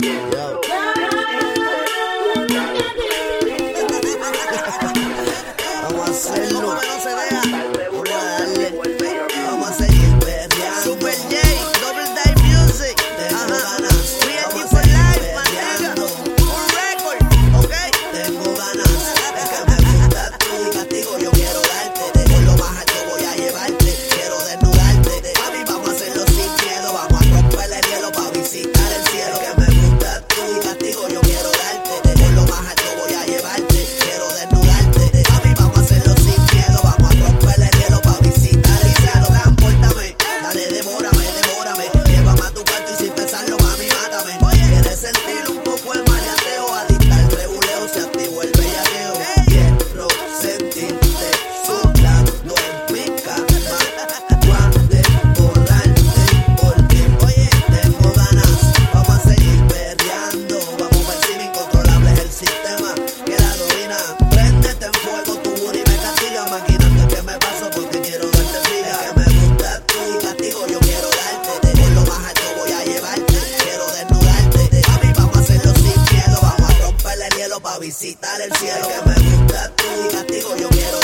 Yo. Vamos a hacerlo. No se deja. Vamos a darle. Vamos a seguir perreando. Super J, Double Dive Music. Tengo ganas. Free for life, manega. Un récord, ¿ok? Tengo ganas. Es que me gusta tu castigo. Yo quiero darte. Por lo más alto voy a llevarte. Quiero desnudarte. Mami, vamos a hacerlo sin miedo. Vamos a romper el hielo para visitar el cielo. Que me gusta tu castigo. Yo quiero darte. Por lo más alto voy a llevarte. Quiero desnudarte. Mami, vamos a hacerlo sin miedo. Vamos a romper el hielo para visitar el cielo. Transpórtame. Dale, devórame. Llévame a tu cuarto y sin pensarlo, mami, mátame. Quieres sentir un poco el maleanteo. Adicta al rebuleo, se activó el bellaqueo. Quiero sentirte soplando en mi cama. Guarde, borrarte, porque oye, tengo ganas. Vamos a seguir perreando. Vamos a ver si incontrolable es el sistema que la domina. Préndete en fuego, tu booty me castiga. Maquinando que me paso porque quiero darte vida. Que me gusta tu castigo, yo quiero darte. Por lo más alto voy a llevarte. Quiero desnudarte. Mami, vamos a hacerlo sin miedo. Vamos a romper el hielo para visitar el cielo. Que me gusta tu castigo, yo quiero